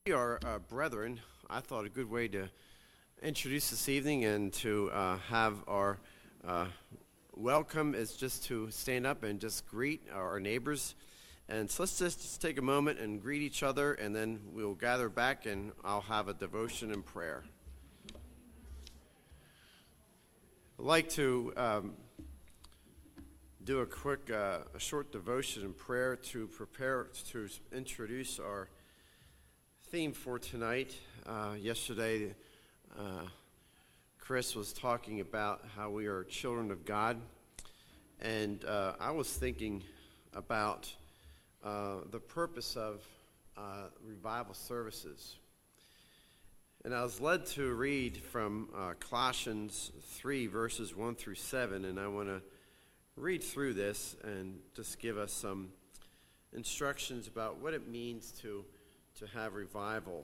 We are brethren. I thought a good way to introduce this evening and to have our welcome is just to stand up and just greet our neighbors. And so let's just take a moment and greet each other, and then we'll gather back and I'll have a devotion and prayer. I'd like to do a short devotion and prayer to prepare to introduce our theme for tonight. Yesterday, Chris was talking about how we are children of God, and I was thinking about the purpose of revival services. And I was led to read from Colossians 3, verses 1 through 7, and I want to read through this and just give us some instructions about what it means to have revival.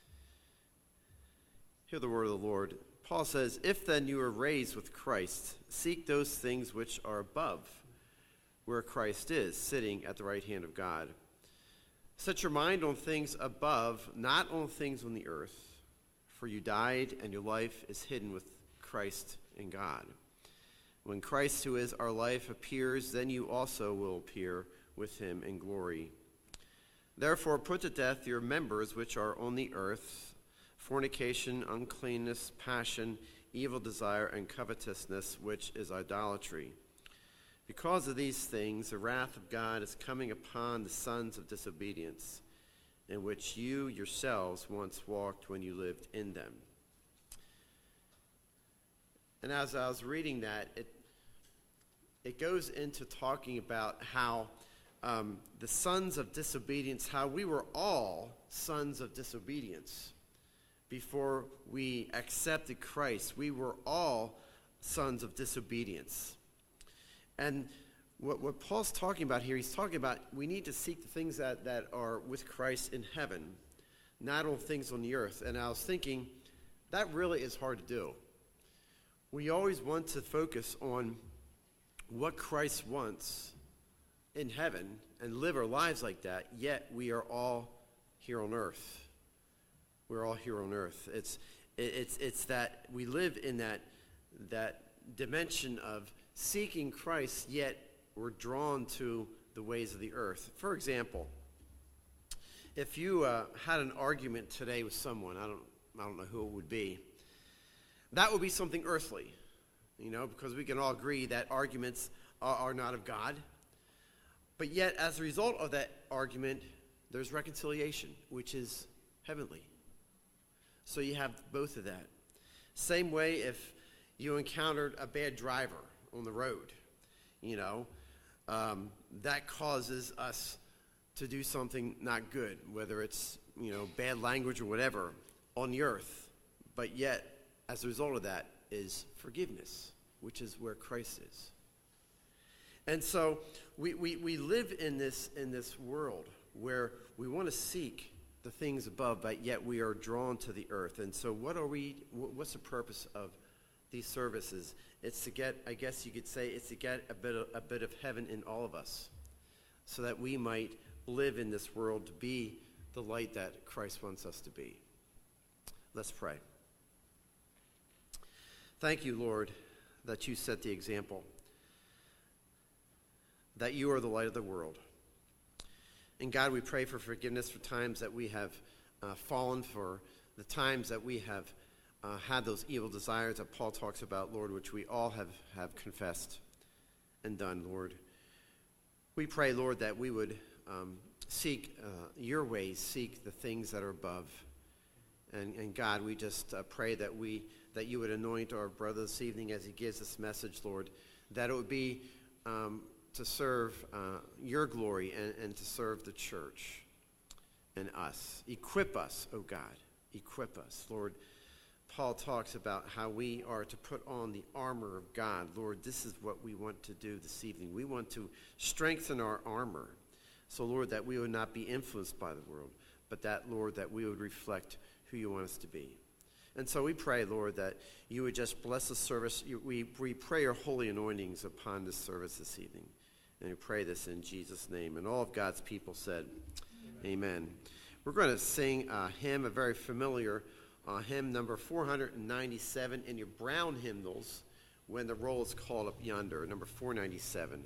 Hear the word of the Lord. Paul says, "If then you are raised with Christ, seek those things which are above, where Christ is, sitting at the right hand of God. Set your mind on things above, not on things on the earth, for you died, and your life is hidden with Christ in God. When Christ, who is our life, appears, then you also will appear with him in glory. Therefore put to death your members which are on the earth, fornication, uncleanness, passion, evil desire, and covetousness, which is idolatry. Because of these things, the wrath of God is coming upon the sons of disobedience, in which you yourselves once walked when you lived in them." And as I was reading that, it goes into talking about how the sons of disobedience, how we were all sons of disobedience before we accepted Christ. We were all sons of disobedience. And what Paul's talking about here, he's talking about we need to seek the things that are with Christ in heaven, not on things on the earth. And I was thinking, that really is hard to do. We always want to focus on what Christ wants in heaven and live our lives like that, yet we are all here on earth. We're all here on earth. It's that we live in that dimension of seeking Christ, yet we're drawn to the ways of the earth. For example, if you had an argument today with someone, I don't know who it would be, that would be something earthly, because we can all agree that arguments are not of God. But yet, as a result of that argument, there's reconciliation, which is heavenly. So you have both of that. Same way if you encountered a bad driver on the road, that causes us to do something not good, whether it's, bad language or whatever on the earth. But yet, as a result of that is forgiveness, which is where Christ is. And so we live in this world where we want to seek the things above, but yet we are drawn to the earth. And so what's the purpose of these services? It's to get, I guess you could say, it's to get a bit of heaven in all of us, so that we might live in this world to be the light that Christ wants us to be. Let's pray. Thank you, Lord, that you set the example, that you are the light of the world. And God, we pray for forgiveness for times that we have fallen, for the times that we have had those evil desires that Paul talks about, Lord, which we all have confessed and done, Lord. We pray, Lord, that we would seek your ways, seek the things that are above. And God, we just pray that you would anoint our brother this evening as he gives this message, Lord, that it would be to serve your glory and to serve the church and us. Equip us, oh God. Equip us. Lord, Paul talks about how we are to put on the armor of God. Lord, this is what we want to do this evening. We want to strengthen our armor. So, Lord, that we would not be influenced by the world, but that, Lord, that we would reflect who you want us to be. And so we pray, Lord, that you would just bless the service. We pray your holy anointings upon this service this evening. And we pray this in Jesus' name. And all of God's people said, Amen. We're going to sing a hymn, a very familiar hymn, number 497 in your brown hymnals when the roll is called up yonder, number 497.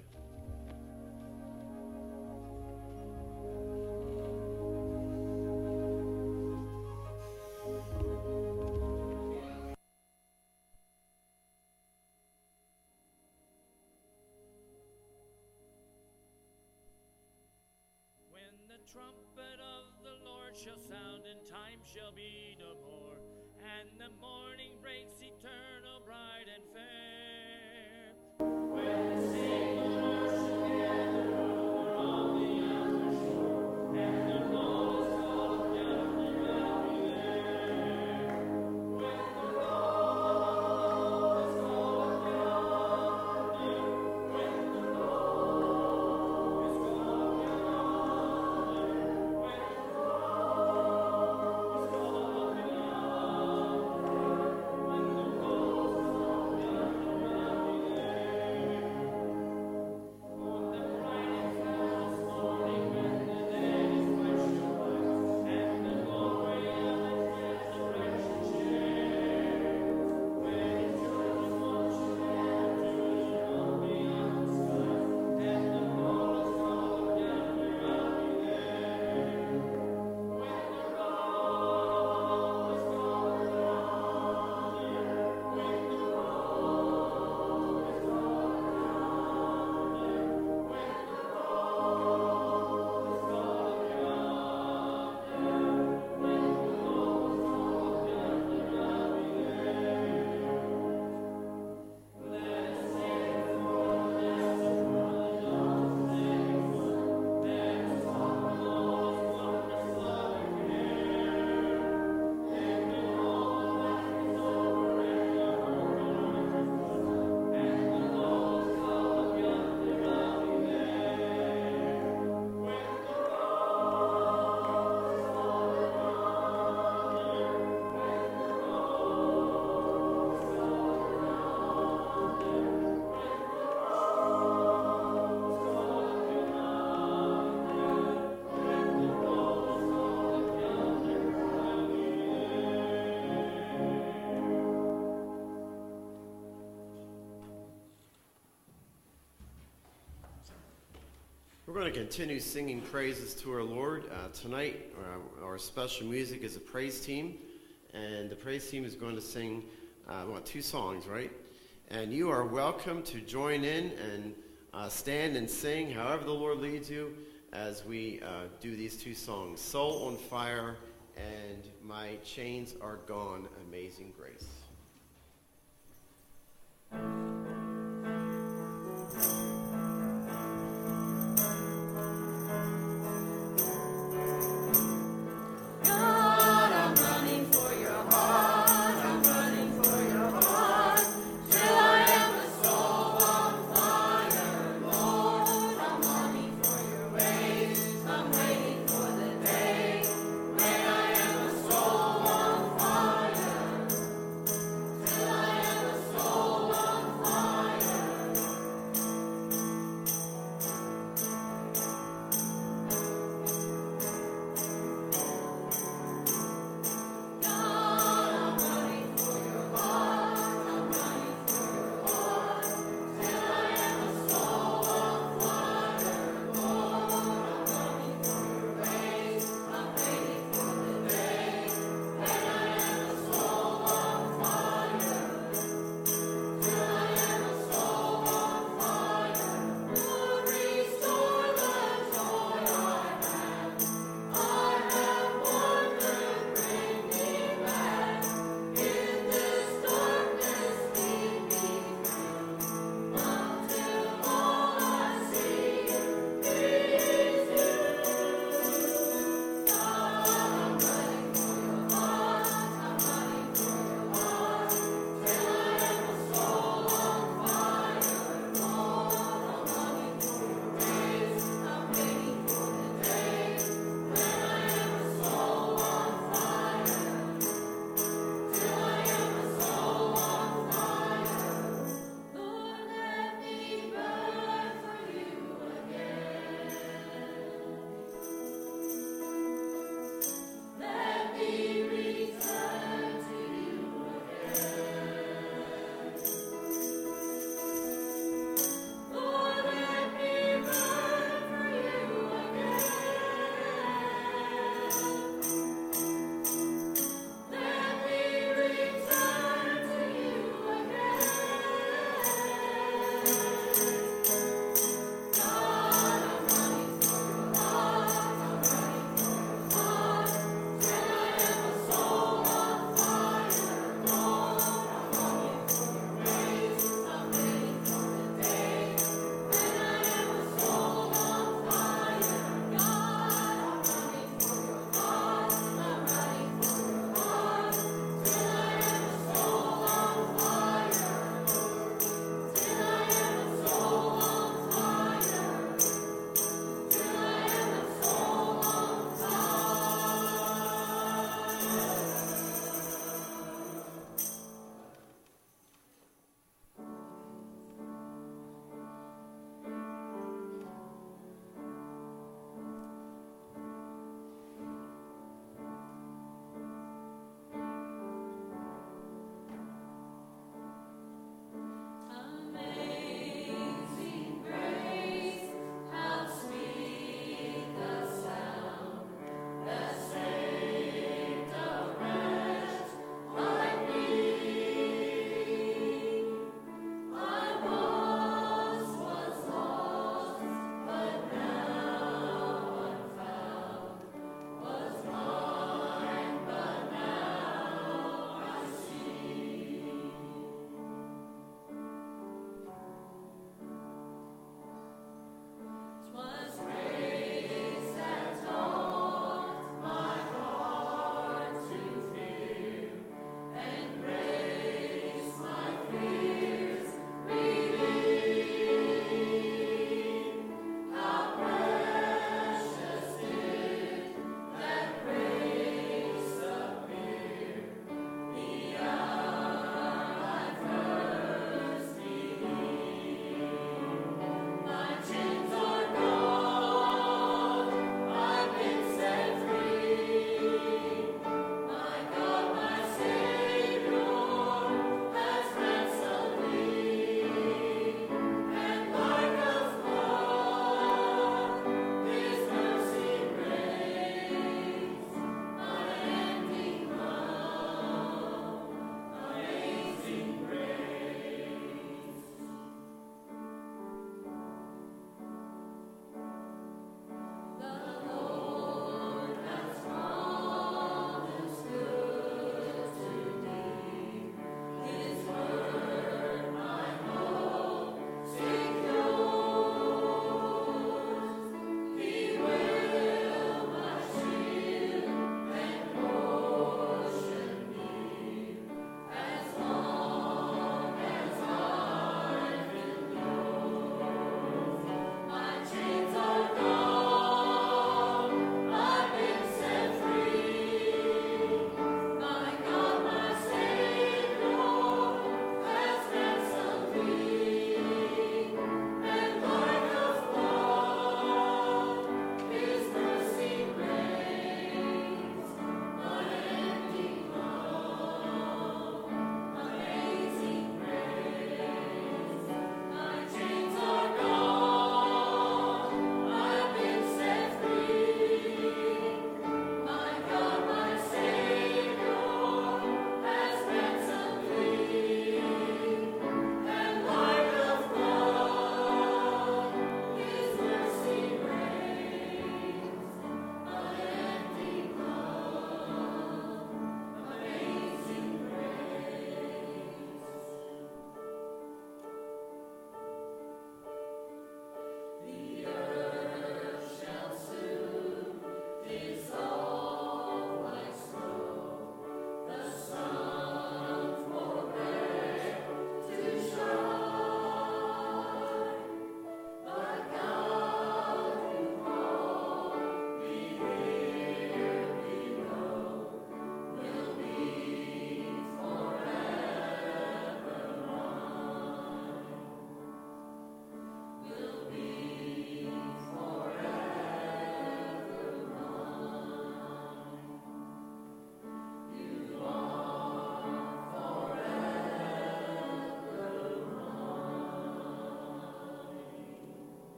Trumpet of the Lord shall sound, and time shall be no more, and the morning breaks eternal, bright and fair. When the sailors shall gather over on the other shore, and the roll is called down, and I'll be there. When the roll is called down, when the roll is called down. We're going to continue singing praises to our Lord. Tonight, our special music is a praise team, and the praise team is going to sing, two songs, right? And you are welcome to join in and stand and sing however the Lord leads you as we do these two songs, Soul on Fire and My Chains Are Gone, Amazing Grace. Fire.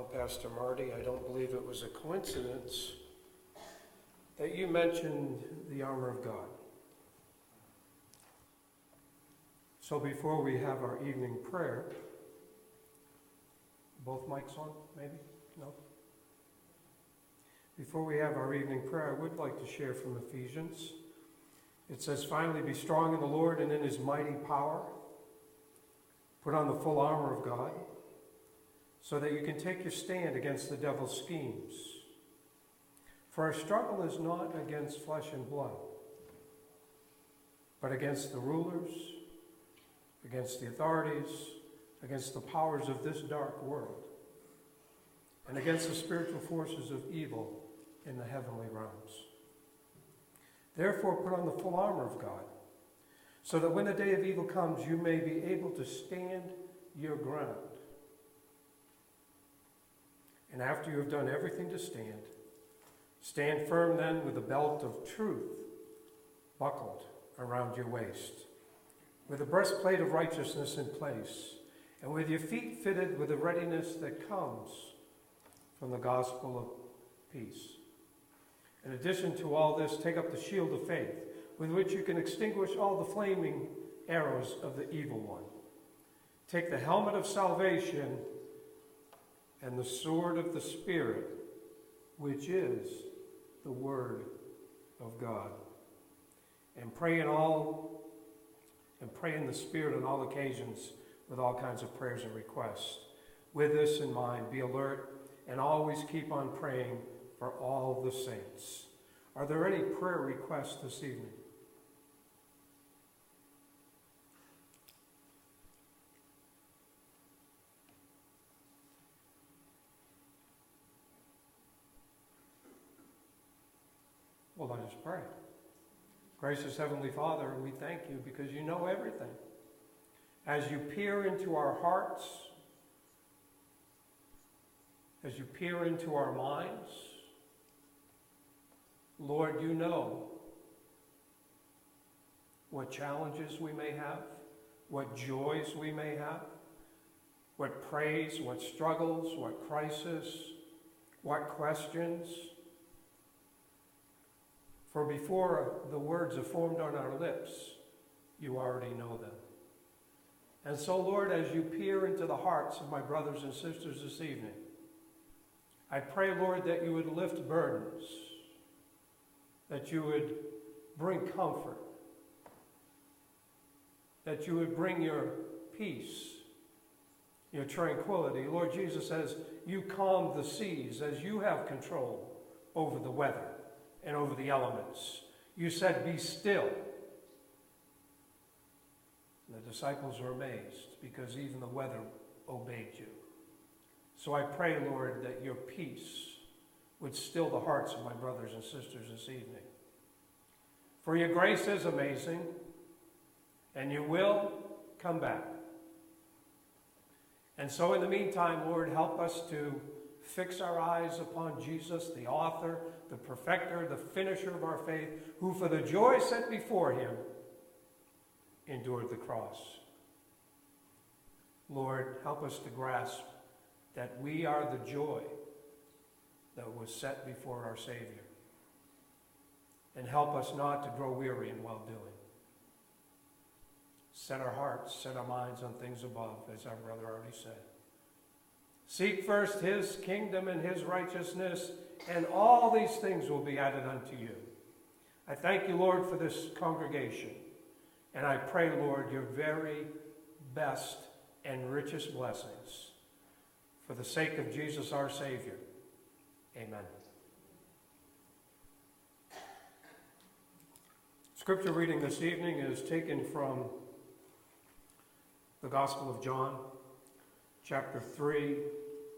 Pastor Marty, I don't believe it was a coincidence that you mentioned the armor of God. So before we have our evening prayer, both mics on, maybe? No? Before we have our evening prayer, I would like to share from Ephesians. It says, "Finally, be strong in the Lord and in his mighty power. Put on the full armor of God, so that you can take your stand against the devil's schemes. For our struggle is not against flesh and blood, but against the rulers, against the authorities, against the powers of this dark world, and against the spiritual forces of evil in the heavenly realms. Therefore, put on the full armor of God, so that when the day of evil comes, you may be able to stand your ground. And after you have done everything to stand, stand firm then with the belt of truth buckled around your waist, with the breastplate of righteousness in place, and with your feet fitted with the readiness that comes from the gospel of peace. In addition to all this, take up the shield of faith, with which you can extinguish all the flaming arrows of the evil one. Take the helmet of salvation and the sword of the Spirit, which is the Word of God. And pray in the Spirit on all occasions with all kinds of prayers and requests. With this in mind, be alert and always keep on praying for all the saints." Are there any prayer requests this evening? Well, let us pray. Gracious Heavenly Father, we thank you because you know everything. As you peer into our hearts, as you peer into our minds, Lord, you know what challenges we may have, what joys we may have, what praise, what struggles, what crisis, what questions. For before the words are formed on our lips, you already know them. And so, Lord, as you peer into the hearts of my brothers and sisters this evening, I pray, Lord, that you would lift burdens, that you would bring comfort, that you would bring your peace, your tranquility. Lord Jesus, as you calm the seas, as you have control over the weather and over the elements, you said, "Be still." And the disciples were amazed because even the weather obeyed you. So I pray, Lord, that your peace would still the hearts of my brothers and sisters this evening. For your grace is amazing, and you will come back. And so in the meantime, Lord, help us to fix our eyes upon Jesus, the author, the perfecter, the finisher of our faith, who for the joy set before him endured the cross. Lord, help us to grasp that we are the joy that was set before our Savior. And help us not to grow weary in well-doing. Set our hearts, set our minds on things above, as our brother already said. Seek first his kingdom and his righteousness, and all these things will be added unto you. I thank you, Lord, for this congregation. And I pray, Lord, your very best and richest blessings. For the sake of Jesus, our Savior. Amen. Scripture reading this evening is taken from the Gospel of John, chapter 3. I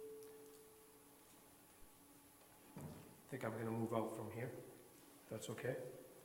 think I'm going to move out from here, if that's okay.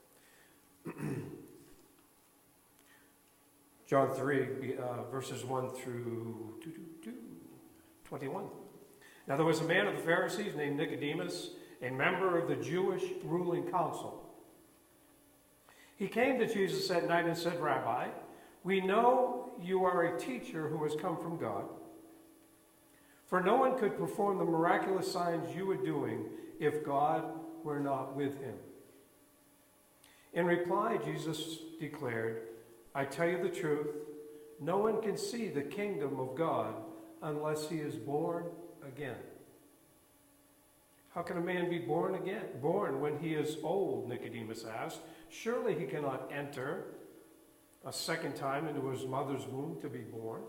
John 3, verses 1 through 21. Now there was a man of the Pharisees named Nicodemus, a member of the Jewish ruling council. He came to Jesus at night and said, "Rabbi, we know you are a teacher who has come from God. For no one could perform the miraculous signs you were doing if God were not with him." In reply, Jesus declared, "I tell you the truth, no one can see the kingdom of God unless he is born again." "How can a man be born again? Born when he is old?" Nicodemus asked. "Surely he cannot enter a second time into his mother's womb to be born."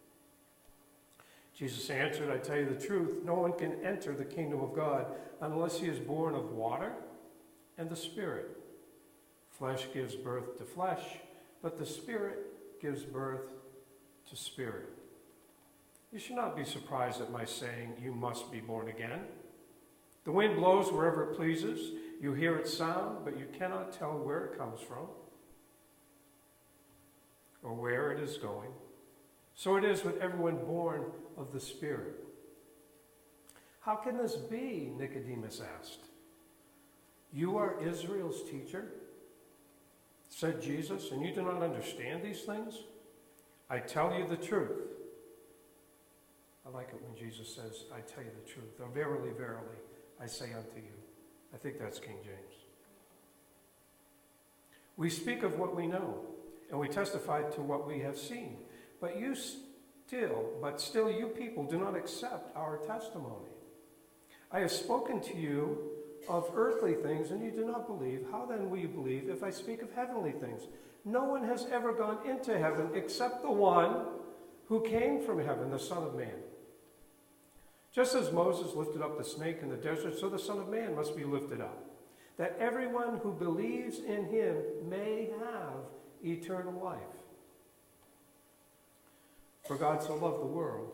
Jesus answered, "I tell you the truth, no one can enter the kingdom of God unless he is born of water and the Spirit. Flesh gives birth to flesh, but the Spirit gives birth to spirit. You should not be surprised at my saying, 'You must be born again.' The wind blows wherever it pleases. You hear its sound, but you cannot tell where it comes from or where it is going. So it is with everyone born of the Spirit." "How can this be?" Nicodemus asked. "You are Israel's teacher," said Jesus, "and you do not understand these things? I tell you the truth." I like it when Jesus says, "I tell you the truth. Oh, verily, verily, I say unto you." I think that's King James. "We speak of what we know, and we testify to what we have seen. But still you people do not accept our testimony. I have spoken to you of earthly things, and you do not believe. How then will you believe if I speak of heavenly things? No one has ever gone into heaven except the one who came from heaven, the Son of Man. Just as Moses lifted up the snake in the desert, so the Son of Man must be lifted up, that everyone who believes in him may have eternal life. For God so loved the world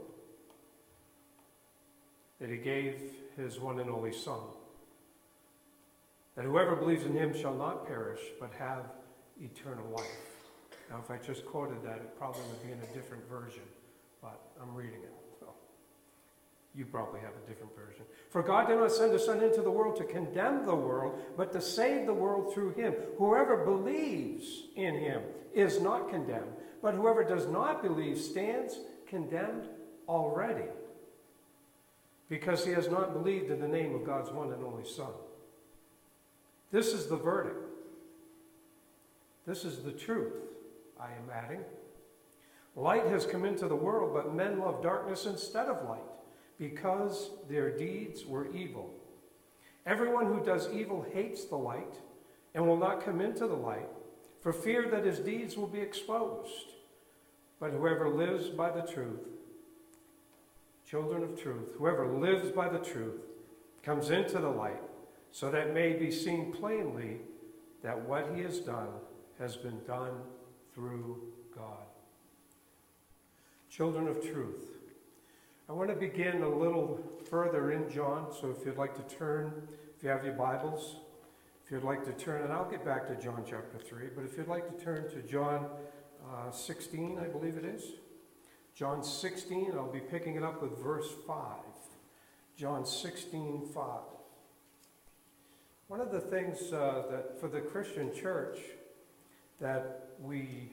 that he gave his one and only Son, that whoever believes in him shall not perish, but have eternal life." Now, if I just quoted that, it probably would be in a different version, but I'm reading it. So you probably have a different version. "For God did not send his Son into the world to condemn the world, but to save the world through him. Whoever believes in him is not condemned, but whoever does not believe stands condemned already, because he has not believed in the name of God's one and only Son. This is the verdict. This is the truth, I am adding. Light has come into the world, but men love darkness instead of light, because their deeds were evil. Everyone who does evil hates the light and will not come into the light, for fear that his deeds will be exposed. But whoever lives by the truth, children of truth, whoever lives by the truth comes into the light, so that it may be seen plainly that what he has done has been done through God." Children of truth. I want to begin a little further in John, so if you'd like to turn, if you have your Bibles, if you'd like to turn, and I'll get back to John chapter 3, but if you'd like to turn to John 16, I believe it is. John 16, I'll be picking it up with verse 5. John 16:5. One of the things that for the Christian church that we,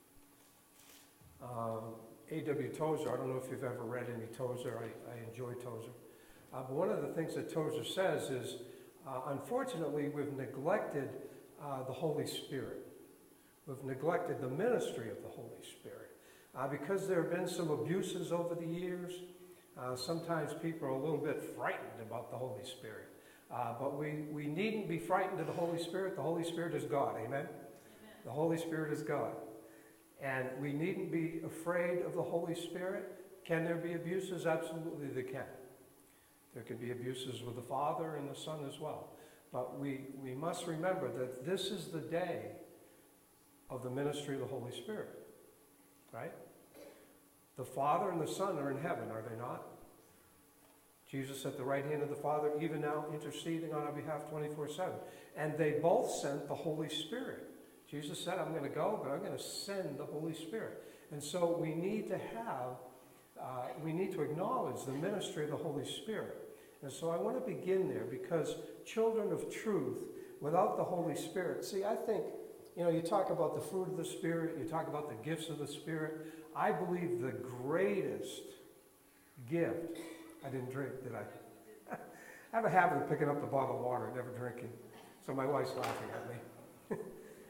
A.W. Tozer, I don't know if you've ever read any Tozer, I enjoy Tozer. But one of the things that Tozer says is, unfortunately, we've neglected the Holy Spirit. We've neglected the ministry of the Holy Spirit. Because there have been some abuses over the years, sometimes people are a little bit frightened about the Holy Spirit. But we needn't be frightened of the Holy Spirit. The Holy Spirit is God. Amen? Amen. The Holy Spirit is God. And we needn't be afraid of the Holy Spirit. Can there be abuses? Absolutely there can. There can be abuses with the Father and the Son as well. But we must remember that this is the day of the ministry of the Holy Spirit. Right? The Father and the Son are in heaven, are they not? Jesus at the right hand of the Father, even now interceding on our behalf 24/7. And they both sent the Holy Spirit. Jesus said, "I'm going to go, but I'm going to send the Holy Spirit." And so we need to acknowledge the ministry of the Holy Spirit. And so I want to begin there, because children of truth, without the Holy Spirit, see, I think, you talk about the fruit of the Spirit, you talk about the gifts of the Spirit. I believe the greatest gift I didn't drink, did I? I have a habit of picking up the bottle of water and never drinking. So my wife's laughing at me.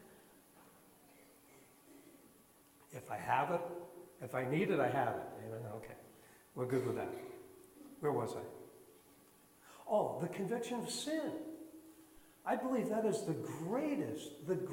If I have it, if I need it, I have it. Amen? Okay. We're good with that. Where was I? Oh, the conviction of sin. I believe that is the greatest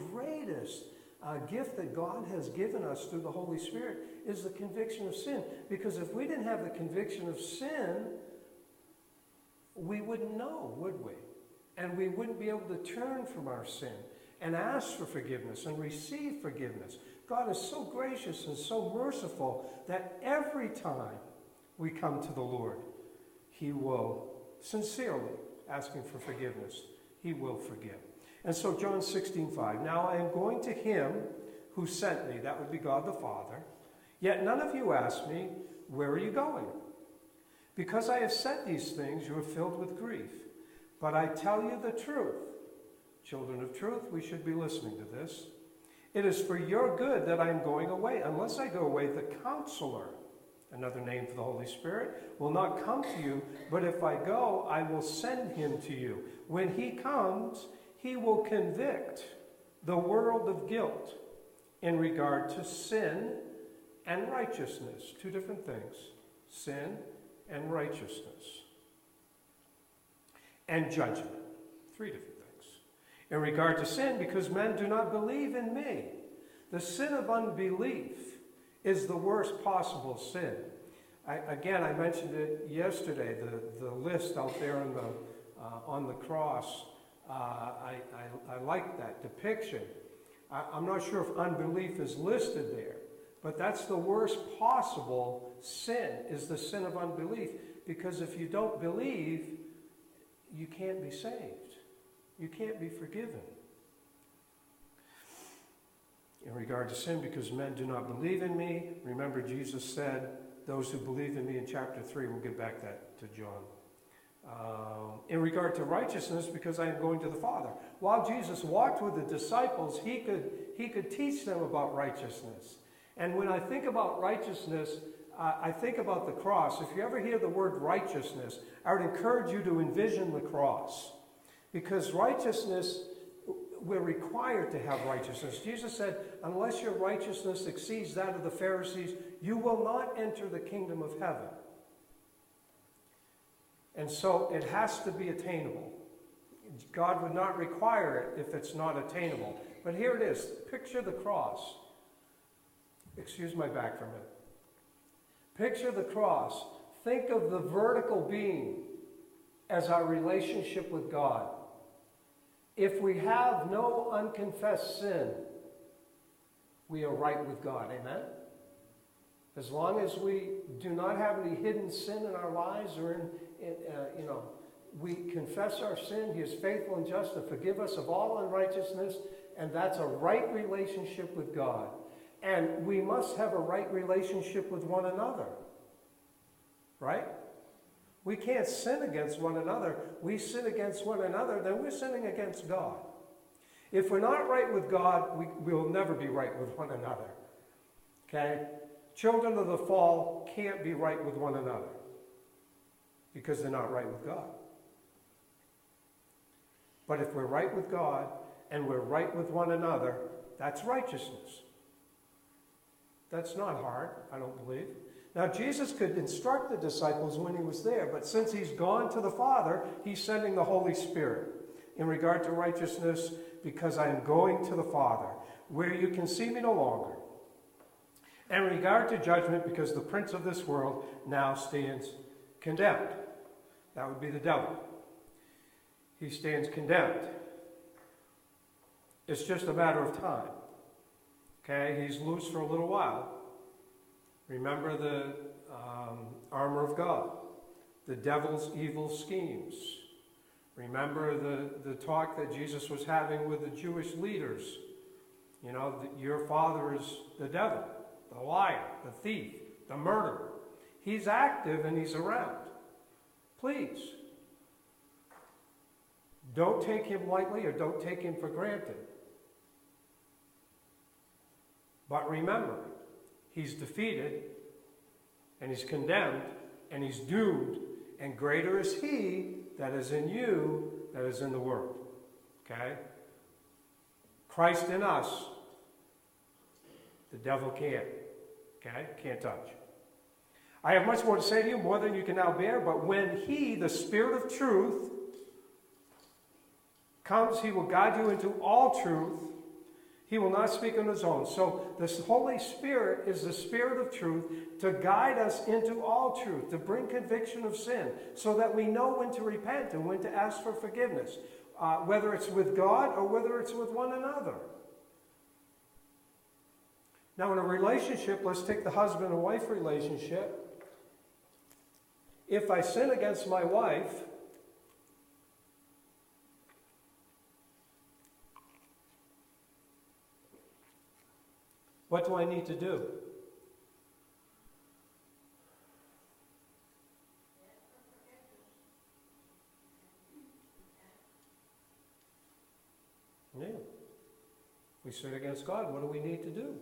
gift that God has given us through the Holy Spirit is the conviction of sin. Because if we didn't have the conviction of sin, we wouldn't know, would we? And we wouldn't be able to turn from our sin and ask for forgiveness and receive forgiveness. God is so gracious and so merciful that every time we come to the Lord, He will sincerely asking for forgiveness. He will forgive. And so John 16:5, now I am going to Him who sent me, that would be God the Father, yet none of you ask me, where are you going? Because I have said these things, you are filled with grief. But I tell you the truth. Children of truth, we should be listening to this. It is for your good that I am going away. Unless I go away, the Counselor, another name for the Holy Spirit, will not come to you. But if I go, I will send Him to you. When He comes, He will convict the world of guilt in regard to sin and righteousness. Two different things. Sin and righteousness. And judgment. Three different things. In regard to sin, because men do not believe in me. The sin of unbelief is the worst possible sin. I mentioned it yesterday, the list out there on the cross. I like that depiction. I'm not sure if unbelief is listed there, but that's the worst possible sin, is the sin of unbelief. Because if you don't believe, you can't be saved. You can't be forgiven. In regard to sin, because men do not believe in me, remember Jesus said, those who believe in me in chapter 3, we'll get back that to John. In regard to righteousness, because I am going to the Father. While Jesus walked with the disciples, he could teach them about righteousness. And when I think about righteousness, I think about the cross. If you ever hear the word righteousness, I would encourage you to envision the cross. Because righteousness, we're required to have righteousness. Jesus said, unless your righteousness exceeds that of the Pharisees, you will not enter the kingdom of heaven. And so it has to be attainable. God would not require it if it's not attainable. But here it is. Picture the cross. Excuse my back for a minute. Picture the cross. Think of the vertical beam as our relationship with God. If we have no unconfessed sin, we are right with God. Amen? As long as we do not have any hidden sin in our lives or we confess our sin, He is faithful and just to forgive us of all unrighteousness, and that's a right relationship with God. And we must have a right relationship with one another. Right? We can't sin against one another. We sin against one another, then we're sinning against God. If we're not right with God, we will never be right with one another. Okay? Children of the fall can't be right with one another because they're not right with God. But if we're right with God and we're right with one another, that's righteousness. That's not hard, I don't believe. Now, Jesus could instruct the disciples when He was there, but since He's gone to the Father, He's sending the Holy Spirit. In regard to righteousness, because I am going to the Father, where you can see me no longer. And in regard to judgment, because the prince of this world now stands condemned. That would be the devil. He stands condemned. It's just a matter of time. Okay, he's loose for a little while. Remember the armor of God, the devil's evil schemes. Remember the talk that Jesus was having with the Jewish leaders. You know, your father is the devil, the liar, the thief, the murderer. He's active and he's around. Please, don't take him lightly or don't take him for granted. But remember, he's defeated, and he's condemned, and he's doomed, And greater is he that is in you that is in the world. Okay? Christ in us, the devil can't. Okay? Can't touch. I have much more to say to you, more than you can now bear, but when he, the Spirit of truth, comes, he will guide you into all truth. He will not speak on his own. So the Holy Spirit is the Spirit of truth to guide us into all truth, to bring conviction of sin, so that we know when to repent and when to ask for forgiveness, whether it's with God or whether it's with one another. Now in a relationship, let's take the husband and wife relationship. If I sin against my wife, what do I need to do? Yeah. If we sin against God, what do we need to do?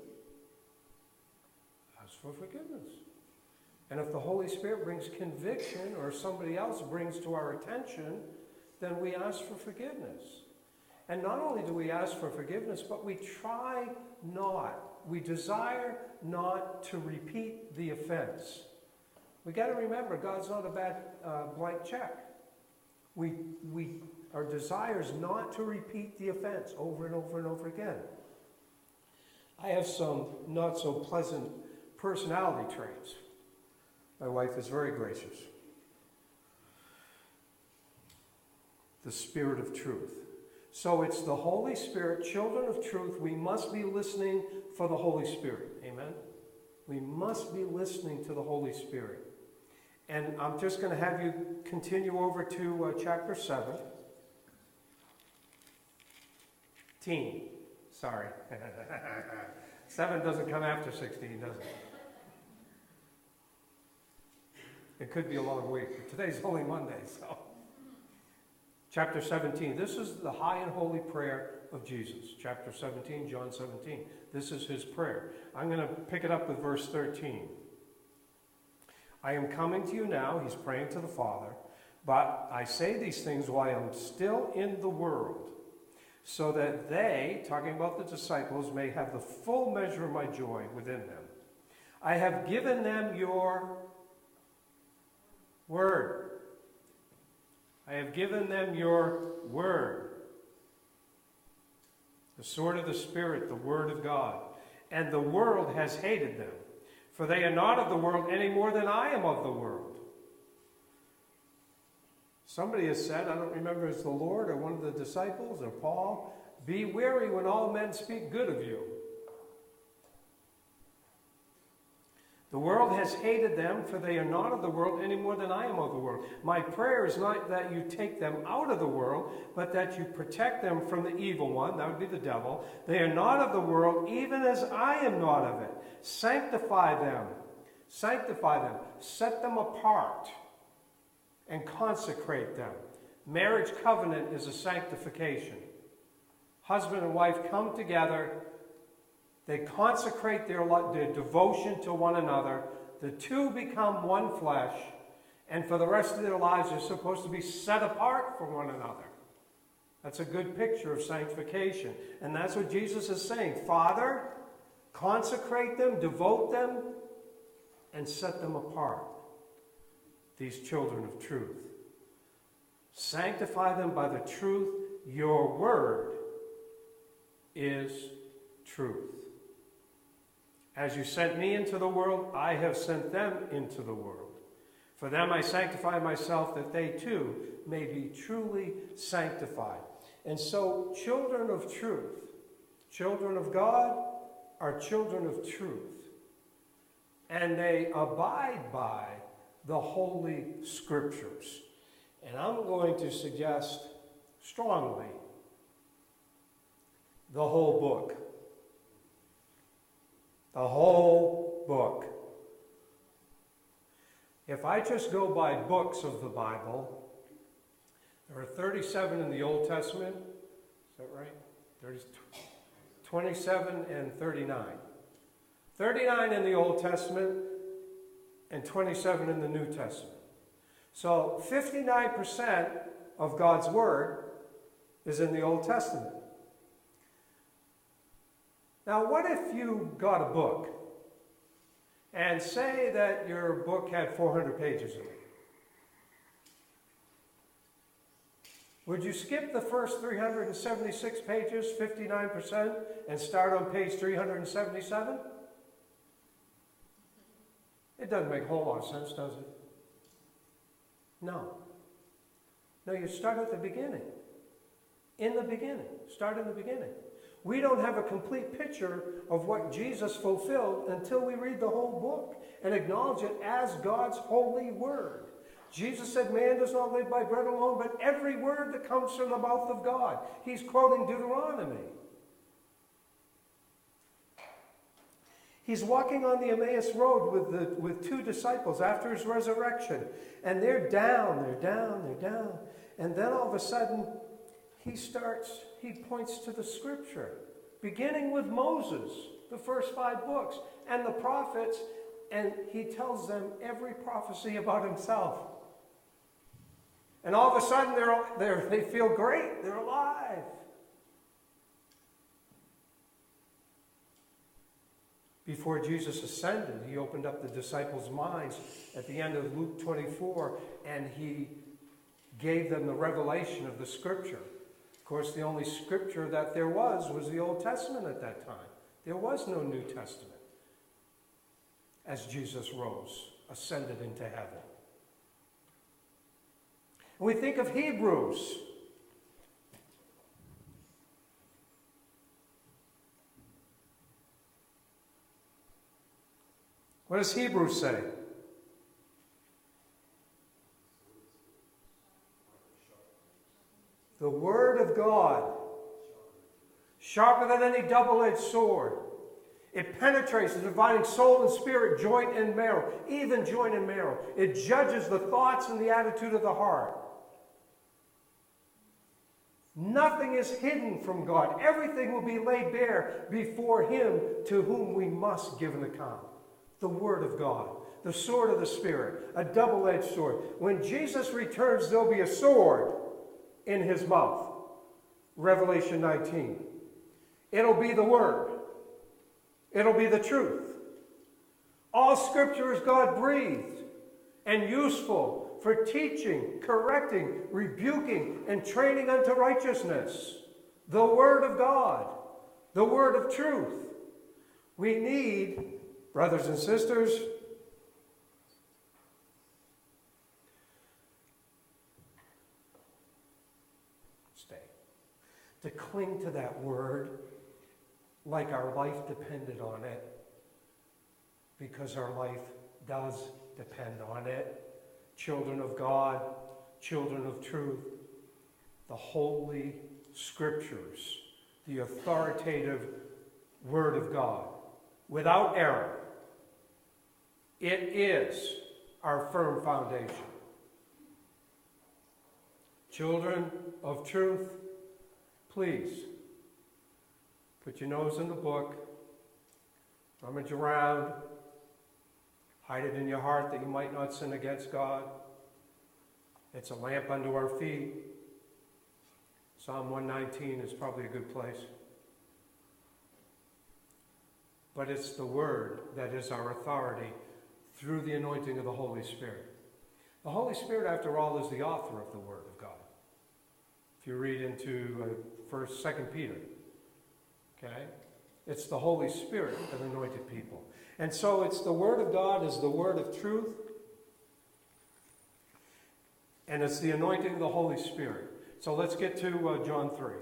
Ask for forgiveness. And if the Holy Spirit brings conviction or somebody else brings to our attention, then we ask for forgiveness. And not only do we ask for forgiveness, but we try not. We desire not to repeat the offense. We got to remember, God's not a bad blank check. Our desire is not to repeat the offense over and over and over again. I have some not so pleasant personality traits. My wife is very gracious. The Spirit of truth. So it's the Holy Spirit, children of truth. We must be listening for the Holy Spirit. Amen? We must be listening to the Holy Spirit. And I'm just going to have you continue over to chapter 7. Sorry. 7 doesn't come after 16, does it? It could be a long week, but today's only Monday, so. Chapter 17. This is the high and holy prayer of Jesus. Chapter 17, John 17. This is his prayer. I'm going to pick it up with verse 13. I am coming to you now, he's praying to the Father, but I say these things while I am still in the world, so that they, talking about the disciples, may have the full measure of my joy within them. I have given them your word. I have given them your word. The sword of the Spirit, the word of God. And the world has hated them, for they are not of the world any more than I am of the world. Somebody has said, I don't remember if it's the Lord or one of the disciples or Paul, be wary when all men speak good of you. The world has hated them, for they are not of the world any more than I am of the world. My prayer is not that you take them out of the world, but that you protect them from the evil one. That would be the devil. They are not of the world, even as I am not of it. Sanctify them. Sanctify them. Set them apart and consecrate them. Marriage covenant is a sanctification. Husband and wife come together. They consecrate their devotion to one another. The two become one flesh. And for the rest of their lives, they're supposed to be set apart from one another. That's a good picture of sanctification. And that's what Jesus is saying. Father, consecrate them, devote them, and set them apart. These children of truth. Sanctify them by the truth. Your word is truth. As you sent me into the world, I have sent them into the world. For them I sanctify myself, that they too may be truly sanctified. And so, children of truth, children of God, are children of truth. And they abide by the Holy Scriptures. And I'm going to suggest strongly the whole book. The whole book. If I just go by books of the Bible, there are 37 in the Old Testament. Is that right? 27 and 39. 39 in the Old Testament and 27 in the New Testament. So 59% of God's Word is in the Old Testament. Now, what if you got a book and say that your book had 400 pages in it? Would you skip the first 376 pages, 59%, and start on page 377? It doesn't make a whole lot of sense, does it? No. No, you start at the beginning. In the beginning. Start in the beginning. We don't have a complete picture of what Jesus fulfilled until we read the whole book and acknowledge it as God's holy word. Jesus said, man does not live by bread alone, but every word that comes from the mouth of God. He's quoting Deuteronomy. He's walking on the Emmaus Road with two disciples after his resurrection. And they're down. And then all of a sudden, he points to the scripture, beginning with Moses, the first 5 books, and the prophets, and he tells them every prophecy about himself. And all of a sudden, they feel great. They're alive. Before Jesus ascended, he opened up the disciples' minds at the end of Luke 24, and he gave them the revelation of the scripture. Of course, the only scripture that there was the Old Testament at that time. There was no New Testament as Jesus rose, ascended into heaven. We think of Hebrews. What does Hebrews say? The Word of God, sharper than any double-edged sword. It penetrates the dividing soul and spirit, joint and marrow, even joint and marrow. It judges the thoughts and the attitude of the heart. Nothing is hidden from God. Everything will be laid bare before Him to whom we must give an account. The Word of God, the sword of the Spirit, a double-edged sword. When Jesus returns, there'll be a sword in His mouth. Revelation 19. It'll be the Word. It'll be the truth. All Scripture is God-breathed and useful for teaching, correcting, rebuking, and training unto righteousness. The Word of God. The Word of truth. We need, brothers and sisters, to cling to that word like our life depended on it, because our life does depend on it. Children of God, children of truth, the Holy Scriptures, the authoritative Word of God, without error. It is our firm foundation. Children of truth, please put your nose in the book, rummage around, hide it in your heart that you might not sin against God. It's a lamp unto our feet. Psalm 119 is probably a good place. But it's the Word that is our authority through the anointing of the Holy Spirit. The Holy Spirit, after all, is the author of the Word of God. If you read into 2 Peter, okay? It's the Holy Spirit that anointed people. And so it's the Word of God is the Word of truth, and it's the anointing of the Holy Spirit. So let's get to John 3.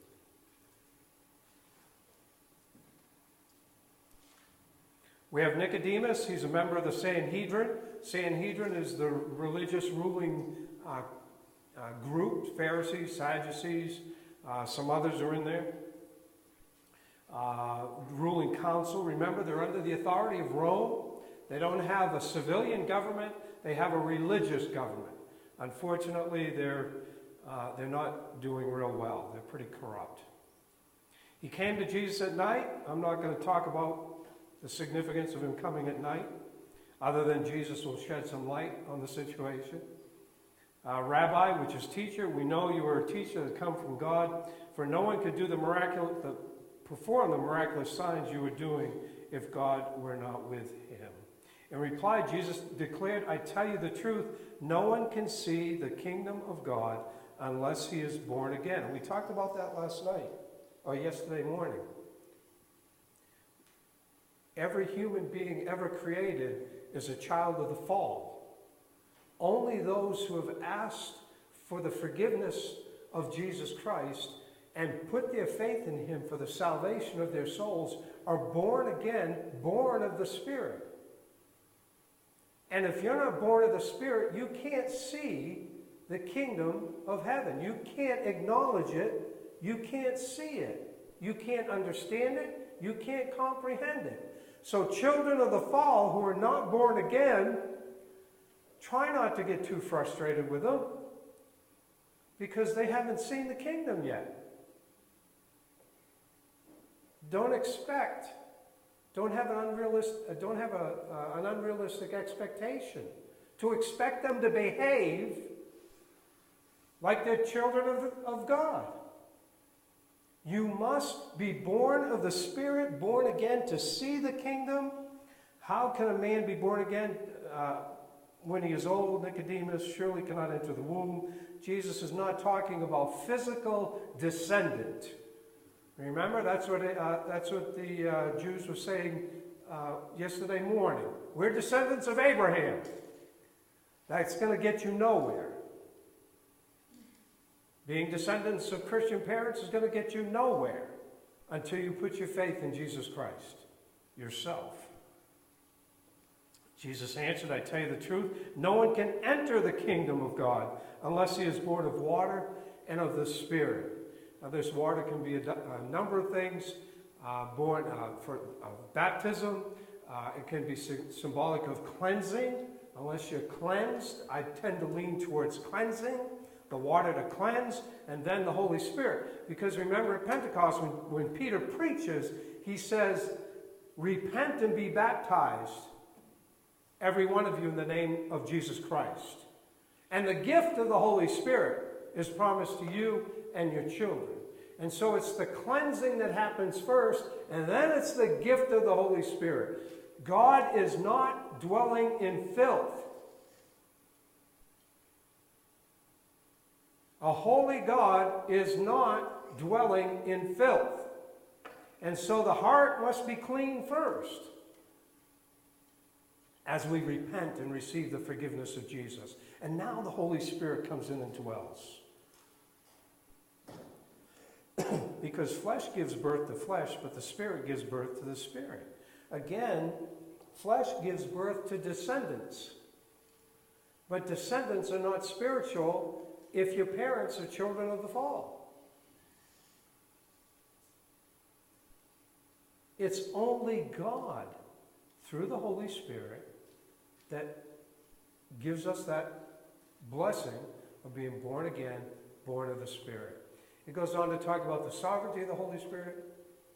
We have Nicodemus. He's a member of the Sanhedrin. Sanhedrin is the religious ruling group, Pharisees, Sadducees, some others are in there. Ruling council, remember, they're under the authority of Rome. They don't have a civilian government, they have a religious government. Unfortunately, they're not doing real well. They're pretty corrupt. He came to Jesus at night. I'm not going to talk about the significance of him coming at night, other than Jesus will shed some light on the situation. Rabbi, which is teacher, we know you are a teacher that come from God, for no one could perform the miraculous signs you were doing if God were not with him. In reply, Jesus declared, I tell you the truth, no one can see the kingdom of God unless he is born again. We talked about that last night, or yesterday morning. Every human being ever created is a child of the fall. Only those who have asked for the forgiveness of Jesus Christ and put their faith in him for the salvation of their souls are born again, born of the Spirit. And if you're not born of the Spirit, you can't see the kingdom of heaven. You can't acknowledge it. You can't see it. You can't understand it. You can't comprehend it. So children of the fall who are not born again, try not to get too frustrated with them because they haven't seen the kingdom yet. Don't have an unrealistic expectation. To expect them to behave like they're children of God. You must be born of the Spirit, born again to see the kingdom. How can a man be born again when he is old? Nicodemus surely cannot enter the womb. Jesus is not talking about physical descendant. Remember, that's what the Jews were saying yesterday morning. We're descendants of Abraham. That's going to get you nowhere. Being descendants of Christian parents is going to get you nowhere until you put your faith in Jesus Christ yourself. Jesus answered, I tell you the truth, no one can enter the kingdom of God unless he is born of water and of the Spirit. Now, this water can be a number of things. Born for baptism. It can be symbolic of cleansing. Unless you're cleansed, I tend to lean towards cleansing. The water to cleanse, and then the Holy Spirit. Because remember at Pentecost, when Peter preaches, he says, repent and be baptized, every one of you, in the name of Jesus Christ. And the gift of the Holy Spirit is promised to you and your children. And so it's the cleansing that happens first, and then it's the gift of the Holy Spirit. God is not dwelling in filth. A holy God is not dwelling in filth. And so the heart must be clean first as we repent and receive the forgiveness of Jesus. And now the Holy Spirit comes in and dwells. Because flesh gives birth to flesh, but the Spirit gives birth to the Spirit. Again, flesh gives birth to descendants. But descendants are not spiritual if your parents are children of the fall. It's only God, through the Holy Spirit, that gives us that blessing of being born again, born of the Spirit. It goes on to talk about the sovereignty of the Holy Spirit.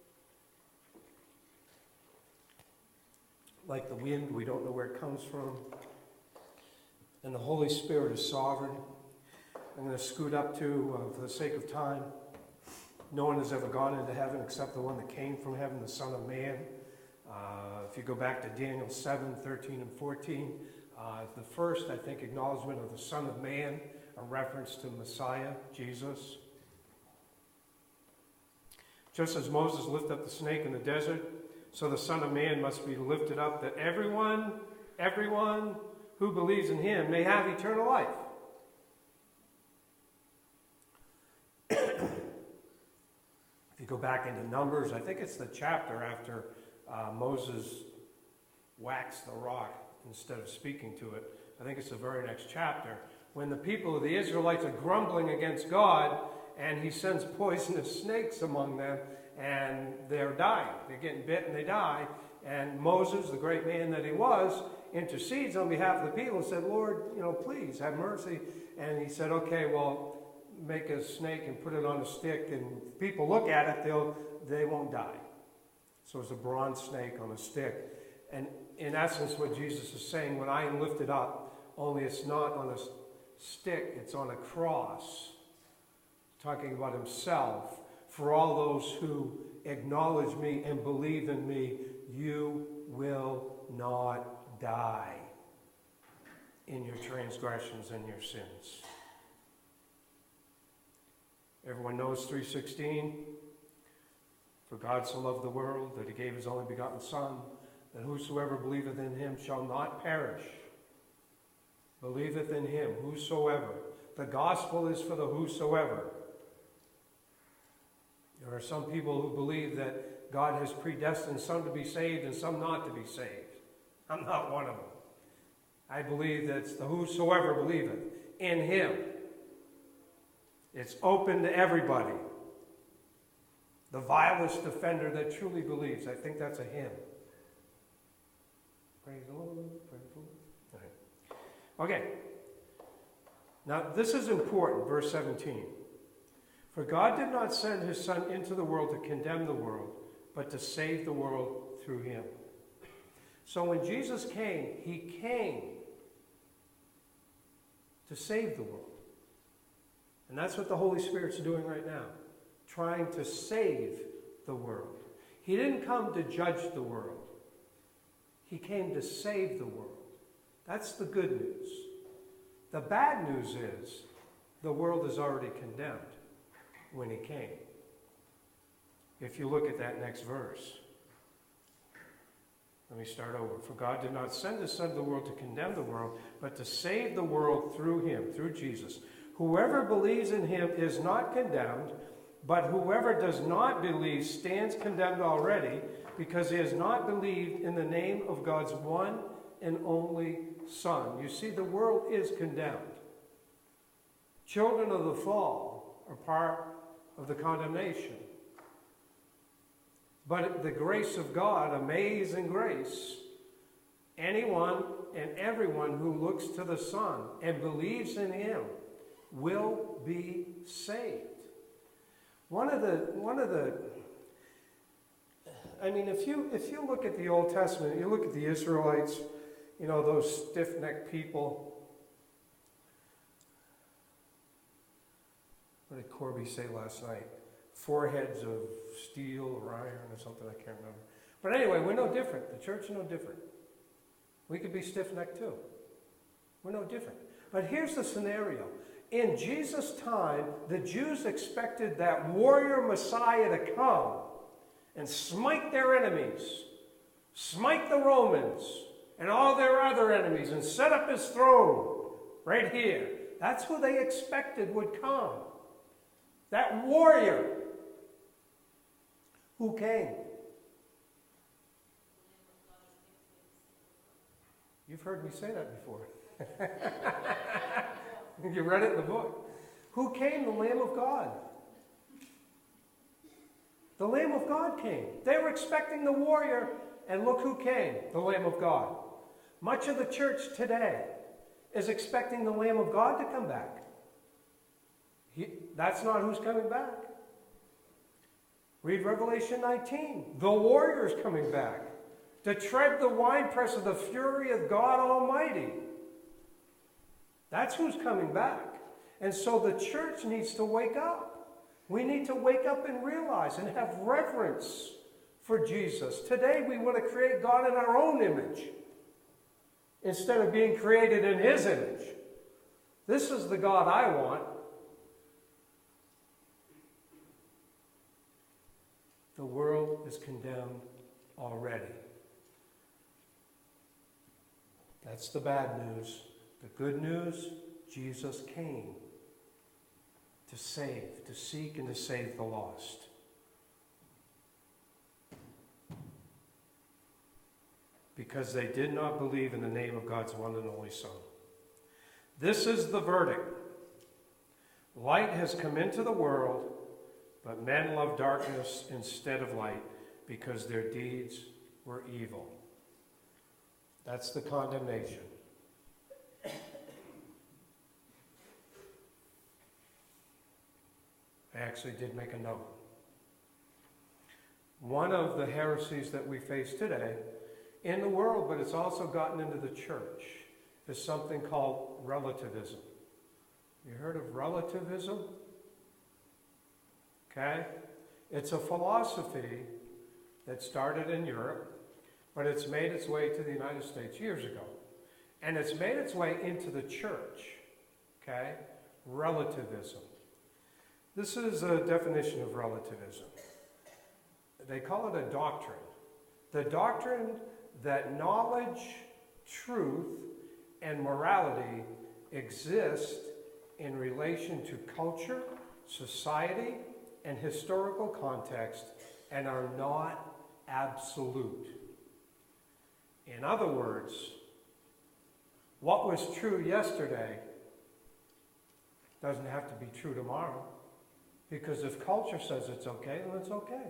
Like the wind, we don't know where it comes from. And the Holy Spirit is sovereign. I'm going to scoot up to, for the sake of time, no one has ever gone into heaven except the one that came from heaven, the Son of Man. If you go back to Daniel 7, 13 and 14, the first, I think, acknowledgement of the Son of Man, a reference to Messiah, Jesus. Just as Moses lifted up the snake in the desert, so the Son of Man must be lifted up, that everyone who believes in him may have eternal life. If you go back into Numbers, I think it's the chapter after Moses waxed the rock instead of speaking to it. I think it's the very next chapter. When the people of the Israelites are grumbling against God, and he sends poisonous snakes among them, and they're dying. They're getting bit and they die. And Moses, the great man that he was, intercedes on behalf of the people and said, Lord, please have mercy. And he said, okay, well, make a snake and put it on a stick, and if people look at it, they won't die. So it's a bronze snake on a stick. And in essence, what Jesus is saying, when I am lifted up, only it's not on stick. It's on a cross, talking about himself. For all those who acknowledge me and believe in me, you will not die in your transgressions and your sins. Everyone knows 3:16. For God so loved the world that he gave his only begotten Son, that whosoever believeth in him shall not perish. Believeth in him, whosoever. The gospel is for the whosoever. There are some people who believe that God has predestined some to be saved and some not to be saved. I'm not one of them. I believe that it's the whosoever believeth in him. It's open to everybody. The vilest offender that truly believes. I think that's a hymn. Praise the Lord. Praise the Lord. Okay. Now, this is important, verse 17. For God did not send his Son into the world to condemn the world, but to save the world through him. So when Jesus came, he came to save the world. And that's what the Holy Spirit's doing right now, trying to save the world. He didn't come to judge the world. He came to save the world. That's the good news. The bad news is the world is already condemned when he came. If you look at that next verse. Let me start over. For God did not send his Son to the world to condemn the world, but to save the world through him, through Jesus. Whoever believes in him is not condemned, but whoever does not believe stands condemned already, because he has not believed in the name of God's one and only Son. You see, the world is condemned. Children of the fall are part of the condemnation. But the grace of God, amazing grace, anyone and everyone who looks to the Son and believes in him will be saved. If you look at the Old Testament, you look at the Israelites, those stiff-necked people. What did Corby say last night? Foreheads of steel or iron or something, I can't remember. But anyway, we're no different. The church is no different. We could be stiff-necked too. We're no different. But here's the scenario. In Jesus' time, the Jews expected that warrior Messiah to come and smite their enemies, smite the Romans and all their other enemies, and set up his throne right here. That's who they expected would come. That warrior who came. You've heard me say that before. You read it in the book. Who came? The Lamb of God. The Lamb of God came. They were expecting the warrior, and look who came. The Lamb of God. Much of the church today is expecting the Lamb of God to come back. That's not who's coming back. Read Revelation 19. The warrior is coming back to tread the winepress of the fury of God Almighty. That's who's coming back. And so the church needs to wake up. We need to wake up and realize and have reverence for Jesus. Today we want to create God in our own image instead of being created in his image. This is the God I want. The world is condemned already. That's the bad news. The good news, Jesus came to save, to seek and to save the lost. Because they did not believe in the name of God's one and only Son. This is the verdict. Light has come into the world, but men love darkness instead of light because their deeds were evil. That's the condemnation. I actually did make a note. One of the heresies that we face today in the world, but it's also gotten into the church, is something called relativism. You heard of relativism? Okay? It's a philosophy that started in Europe, but it's made its way to the United States years ago. And it's made its way into the church. Okay? Relativism. This is a definition of relativism. They call it a doctrine. The doctrine that knowledge, truth, and morality exist in relation to culture, society, and historical context and are not absolute. In other words, what was true yesterday doesn't have to be true tomorrow. Because if culture says it's okay, then it's okay.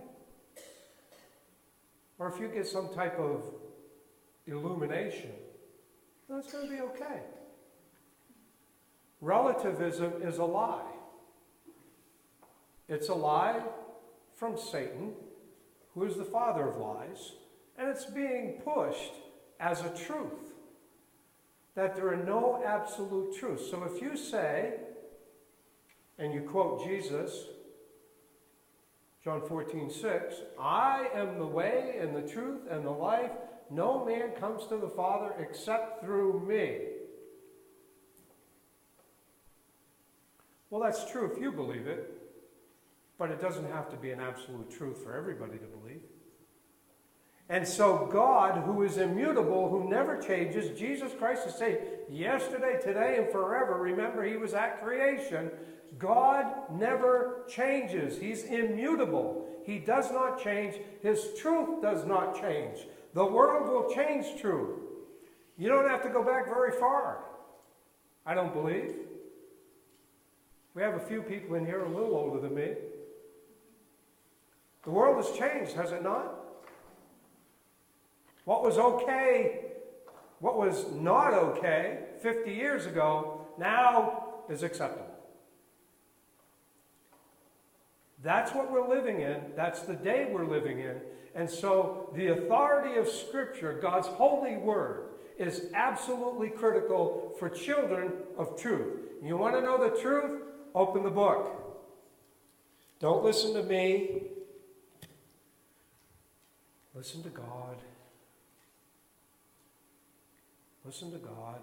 Or if you get some type of illumination, then it's going to be okay. Relativism is a lie. It's a lie from Satan, who is the father of lies, and it's being pushed as a truth, that there are no absolute truths. So if you say, and you quote Jesus, John 14:6, I am the way and the truth and the life. No man comes to the Father except through me. Well, that's true if you believe it, but it doesn't have to be an absolute truth for everybody to believe. And so God, who is immutable, who never changes, Jesus Christ is saying, yesterday, today, and forever. Remember, he was at creation. God never changes. He's immutable. He does not change. His truth does not change. The world will change truth. You don't have to go back very far, I don't believe. We have a few people in here a little older than me. The world has changed, has it not? What was okay, what was not okay 50 years ago, now is acceptable. That's what we're living in. That's the day we're living in. And so the authority of Scripture, God's holy word, is absolutely critical for children of truth. You want to know the truth? Open the book. Don't listen to me. Listen to God. Listen to God.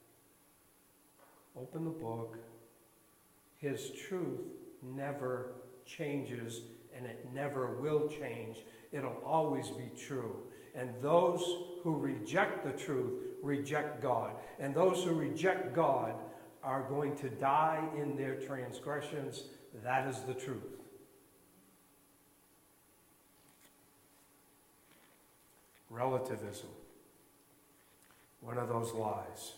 Open the book. His truth never changes, and it never will change. It'll always be true. And those who reject the truth reject God. And those who reject God are going to die in their transgressions. That is the truth. Relativism. One of those lies.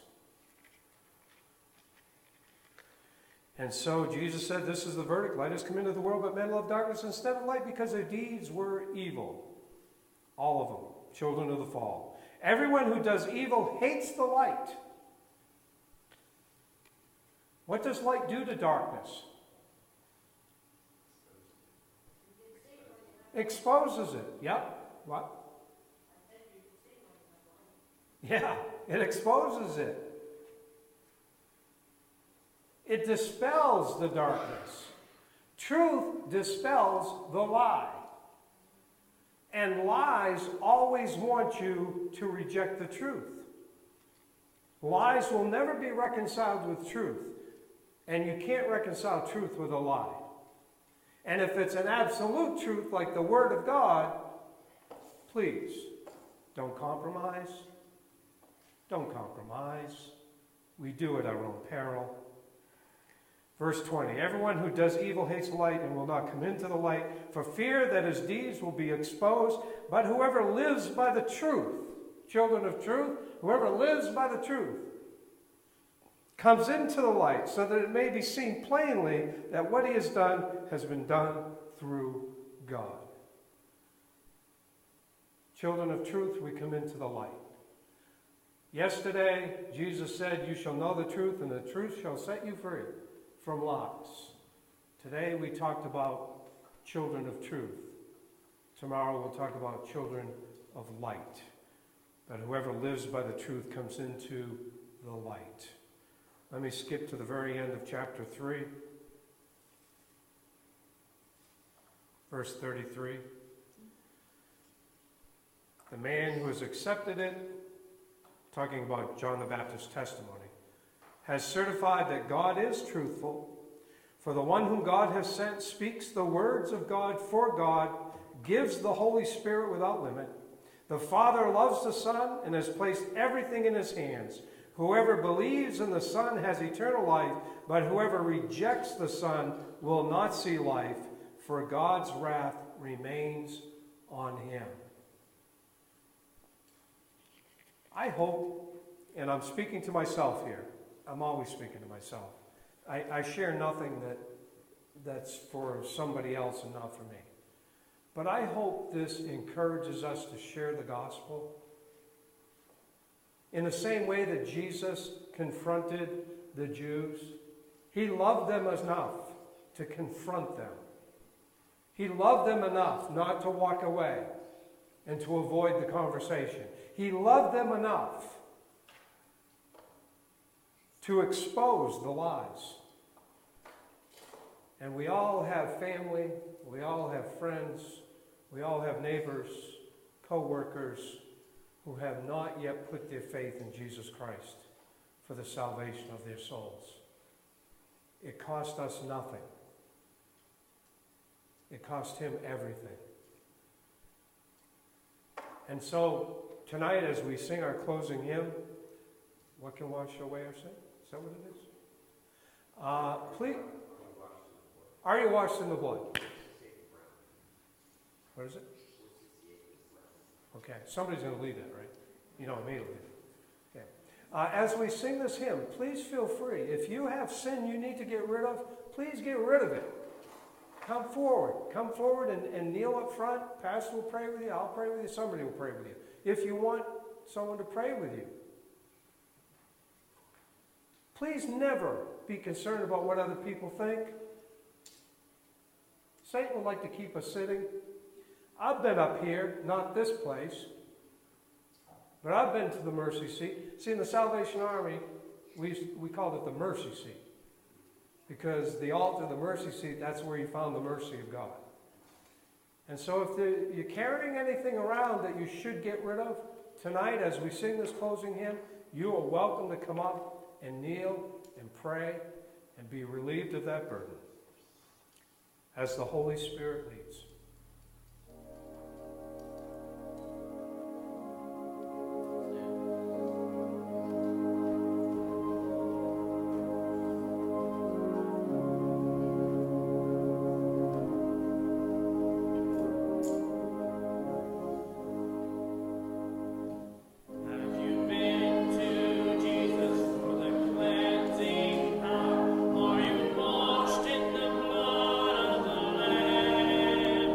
And so Jesus said, this is the verdict. Light has come into the world, but men love darkness instead of light because their deeds were evil. All of them, children of the fall. Everyone who does evil hates the light. What does light do to darkness? Exposes it. Yep. What? Yeah, it exposes it. It dispels the darkness. Truth dispels the lie. And lies always want you to reject the truth. Lies will never be reconciled with truth. And you can't reconcile truth with a lie. And if it's an absolute truth like the Word of God, please, don't compromise. Don't compromise. We do at our own peril. Verse 20, everyone who does evil hates light and will not come into the light for fear that his deeds will be exposed. But whoever lives by the truth, children of truth, whoever lives by the truth, comes into the light so that it may be seen plainly that what he has done has been done through God. Children of truth, we come into the light. Yesterday, Jesus said, you shall know the truth, and the truth shall set you free from lies. Today, we talked about children of truth. Tomorrow, we'll talk about children of light. That whoever lives by the truth comes into the light. Let me skip to the very end of chapter 3, verse 33. The man who has accepted it, talking about John the Baptist's testimony, has certified that God is truthful. For the one whom God has sent speaks the words of God for God, gives the Holy Spirit without limit. The Father loves the Son and has placed everything in his hands. Whoever believes in the Son has eternal life, but whoever rejects the Son will not see life, for God's wrath remains on him. I hope, and I'm speaking to myself here, I'm always speaking to myself. I share nothing that's for somebody else and not for me. But I hope this encourages us to share the gospel in the same way that Jesus confronted the Jews. He loved them enough to confront them. He loved them enough not to walk away and to avoid the conversation. He loved them enough to expose the lies. And we all have family, we all have friends, we all have neighbors, co-workers who have not yet put their faith in Jesus Christ for the salvation of their souls. It cost us nothing. It cost him everything. And so tonight as we sing our closing hymn, What Can Wash Away Our Sin? Is that what it is? Please. Are you washed in the blood? What is it? Okay, somebody's going to lead that, right? You know me to lead it. Okay. As we sing this hymn, please feel free. If you have sin you need to get rid of, please get rid of it. Come forward. Come forward and kneel up front. Pastor will pray with you. I'll pray with you. Somebody will pray with you. If you want someone to pray with you. Please never be concerned about what other people think. Satan would like to keep us sitting. I've been up here, not this place, but I've been to the mercy seat. See, in the Salvation Army, we called it the mercy seat. Because the altar, the mercy seat, that's where you found the mercy of God. And so if you're carrying anything around that you should get rid of, tonight as we sing this closing hymn, you are welcome to come up and kneel and pray and be relieved of that burden as the Holy Spirit leads. Are you washed in the blood of the Lamb?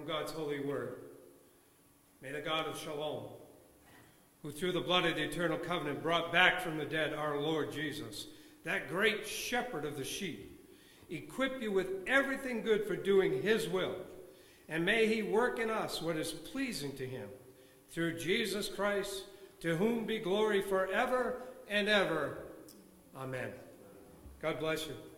from God's holy word. May the God of Shalom, who through the blood of the eternal covenant brought back from the dead our Lord Jesus, that great shepherd of the sheep, equip you with everything good for doing his will, and may he work in us what is pleasing to him, through Jesus Christ, to whom be glory forever and ever. Amen. God bless you.